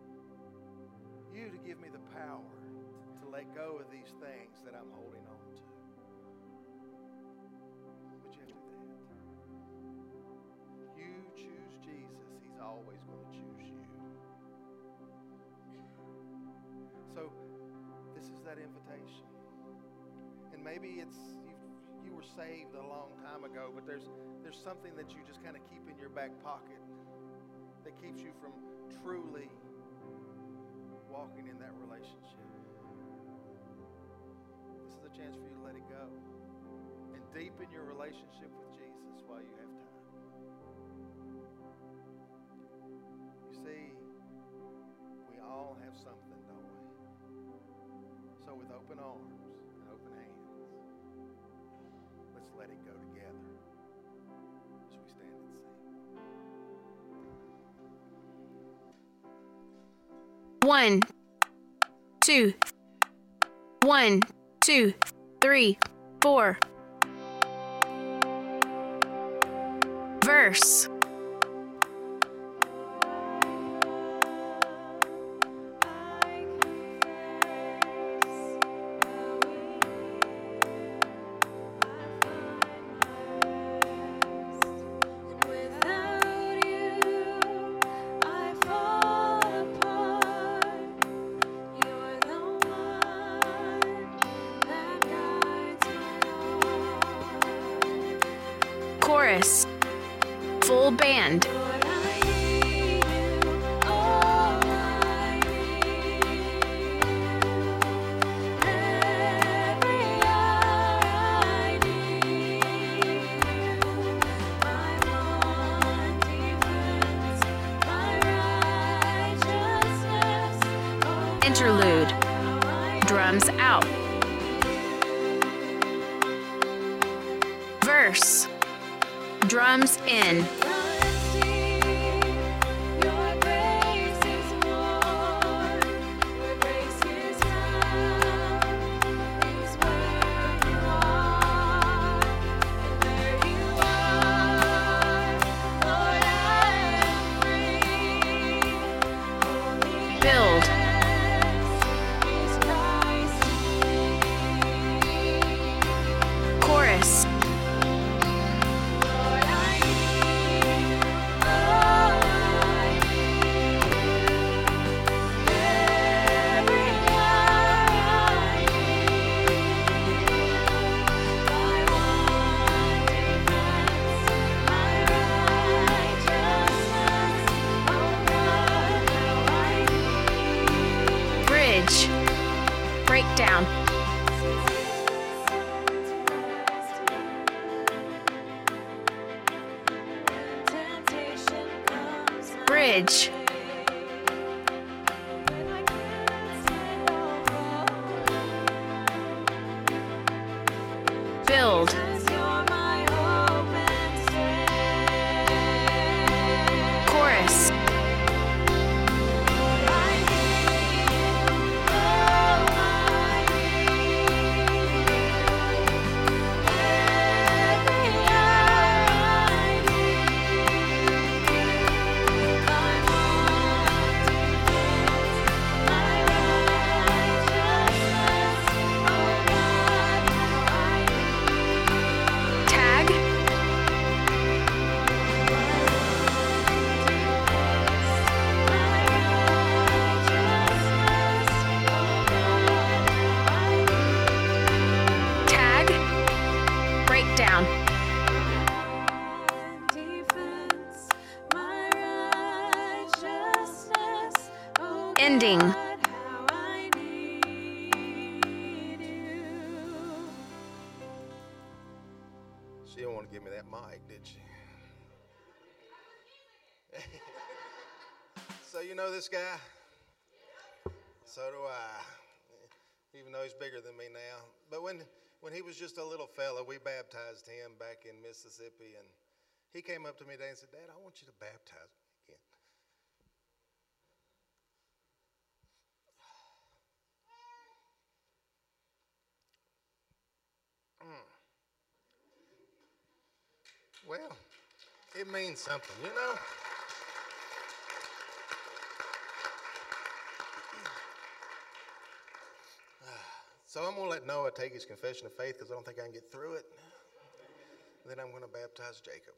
[SPEAKER 6] to give me the power to let go of these things that I'm holding on to. Would you do that? You choose Jesus, he's always going to choose you. So this is that invitation. And maybe you were saved a long time ago, but there's something that you just kind of keep in your back pocket that keeps you from truly walking in that relationship. This is a chance for you to let it go and deepen your relationship with Jesus while you have time. You see, we all have something, don't we? So with open arms and open hands, let's let it go together as we stand and sing.
[SPEAKER 3] 1, 2, 1, 2, 3, 4. Verse. Chorus. Full band. Interlude. Drums out. Verse. Drums in. Build. Chorus. Bridge. Breakdown. Bridge. Build. Chorus. Tag. Tag. Breakdown. Ending.
[SPEAKER 6] She didn't want to give me that mic, did she? So you know this guy? So do I, even though he's bigger than me now. But when he was just a little fella, we baptized him back in Mississippi, and he came up to me today and said, "Dad, I want you to baptize me again." Well, it means something, you know? So I'm going to let Noah take his confession of faith because I don't think I can get through it. Then I'm going to baptize Jacob.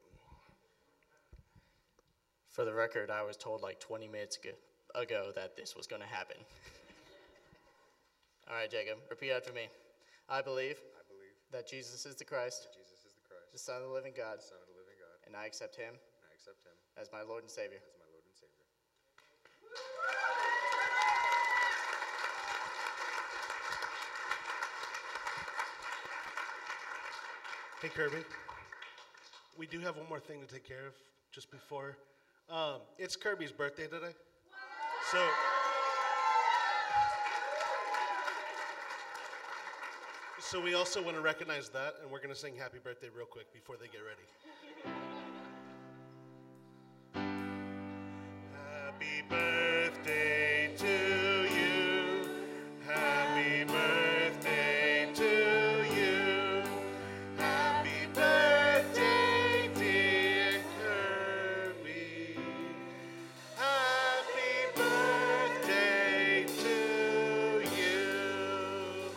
[SPEAKER 7] For the record, I was told like 20 minutes ago that this was going to happen. All right, Jacob, repeat after me. I believe that Jesus is the Christ, the Son of the living God, and I accept him as my Lord and Savior.
[SPEAKER 4] Hey, Kirby. We do have one more thing to take care of just before. It's Kirby's birthday today. So we also want to recognize that, and we're going to sing happy birthday real quick before they get ready. Happy birthday to you. Happy birthday to you. Happy birthday, dear Kirby. Happy birthday to you.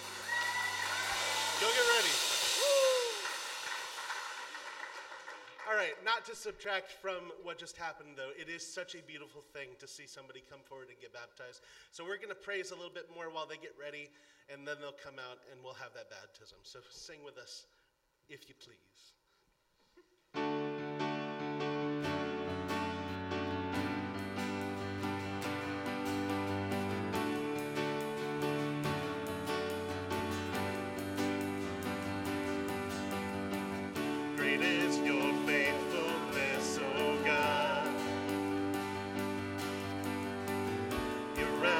[SPEAKER 4] Go get ready. All right, not to subtract from what just happened, though, it is such a beautiful thing to see somebody come forward and get baptized. So we're going to praise a little bit more while they get ready, and then they'll come out and we'll have that baptism. So sing with us, if you please.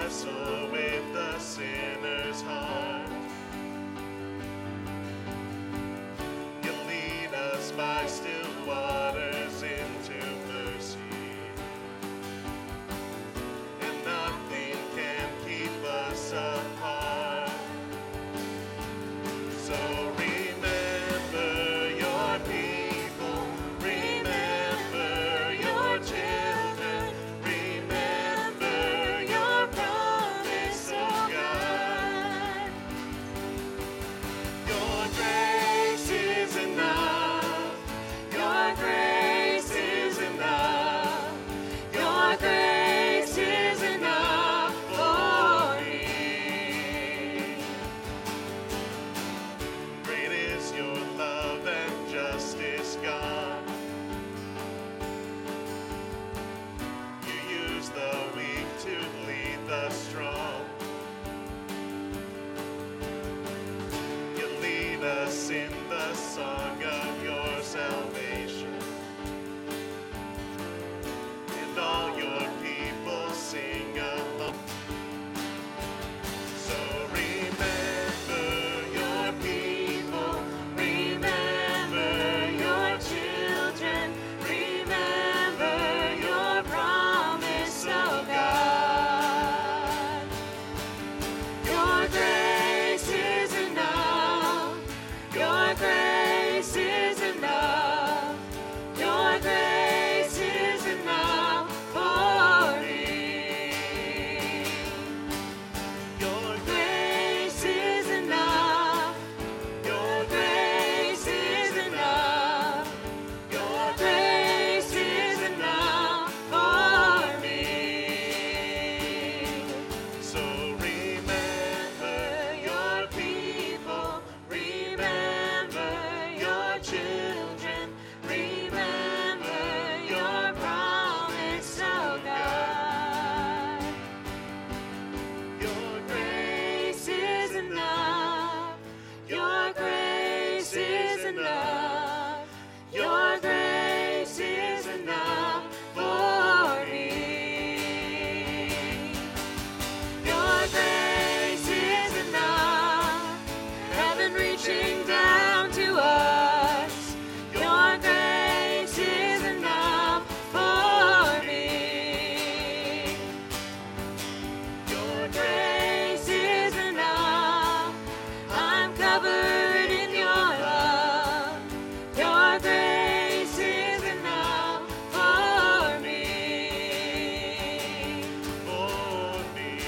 [SPEAKER 4] wrestle with the sinner's heart. You lead us by still waters into mercy, and nothing can keep us apart. So remember your people, remember your children, remember your promise, oh God. Your grace is enough, your grace is enough, your grace is enough for me. Great is your love and justice, God. You use the weak to lead the strong. You lead us in the song of your salvation, and all your people sing along. So remember your people, remember your children, remember your promise, oh God. Your grace is enough, your grace is enough, your grace is enough for me. Your grace is enough, your grace is enough, your grace is enough for me. So remember your people, remember your children, remember your promise, oh God. Your grace is enough, your grace is enough, your grace is enough for me. Your grace is enough, heaven reaching down to us. Your grace is enough for me. Your grace is enough, I'm covered in your love. Your grace is enough for me. For me.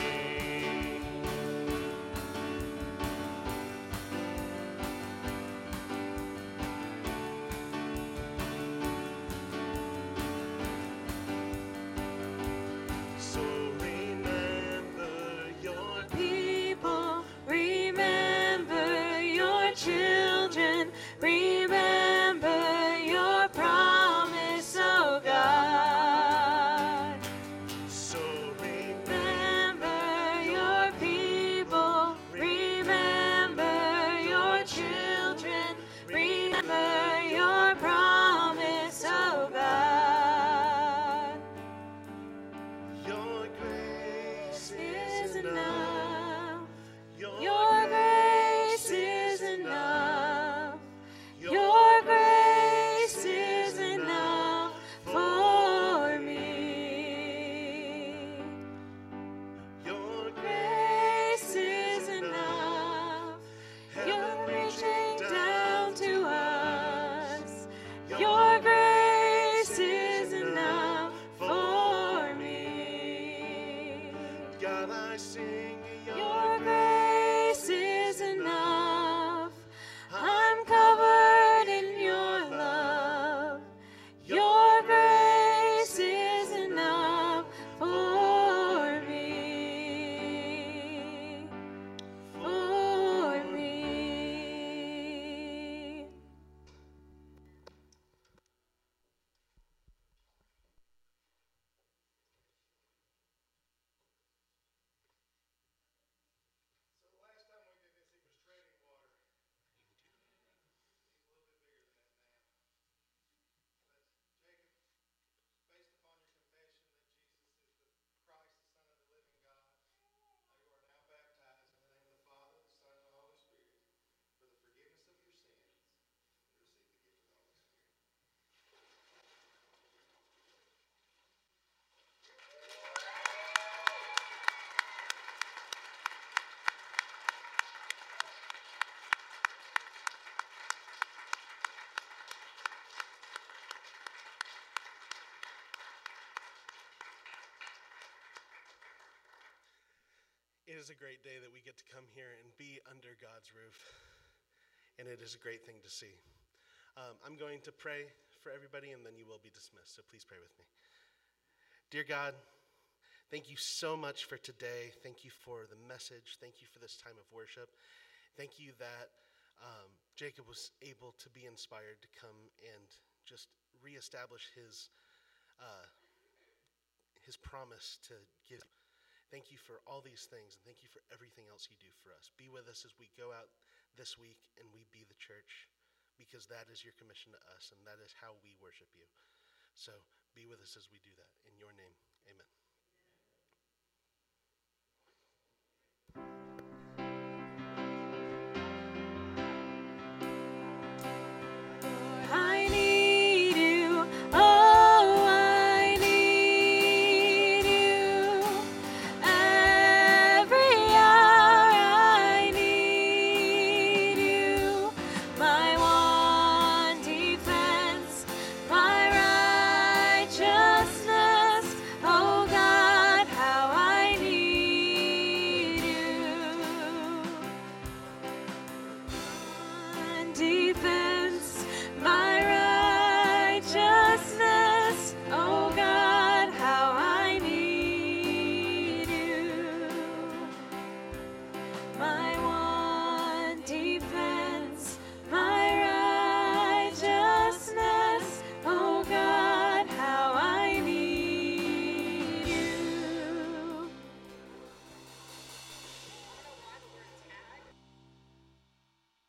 [SPEAKER 4] So remember your people, remember your children, remember your promise, oh God. So remember your people, remember your children, remember your promise, oh God. Your grace is enough. Your grace is enough. Your grace is enough for me. Your grace is enough. You're reaching down to us. Your grace is enough for me. God, I sing your grace is enough. I'm covered in your love. Your grace is enough for me. For me. It is a great day that we get to come here and be under God's roof, and it is a great thing to see. I'm going to pray for everybody, and then you will be dismissed, so please pray with me. Dear God, thank you so much for today. Thank you for the message. Thank you for this time of worship. Thank you that Jacob was able to be inspired to come and just reestablish his promise to give. Thank you for all these things, and thank you for everything else you do for us. Be with us as we go out this week and we be the church, because that is your commission to us, and that is how we worship you. So be with us as we do that. In your